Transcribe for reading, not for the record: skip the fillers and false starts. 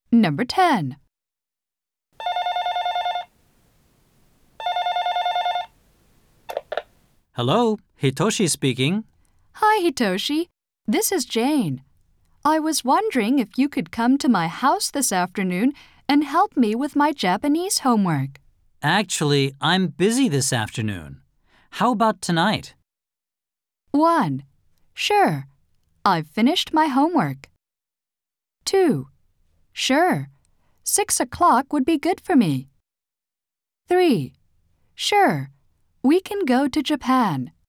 Number 10. Hello, Hitoshi speaking. Hi, Hitoshi. This is Jane. I was wondering if you could come to my house this afternoon and help me with my Japanese homework. Actually, I'm busy this afternoon. How about tonight? 1. Sure. I've finished my homework. 2. Sure. 6 o'clock would be good for me. 3. Sure. We can go to Japan.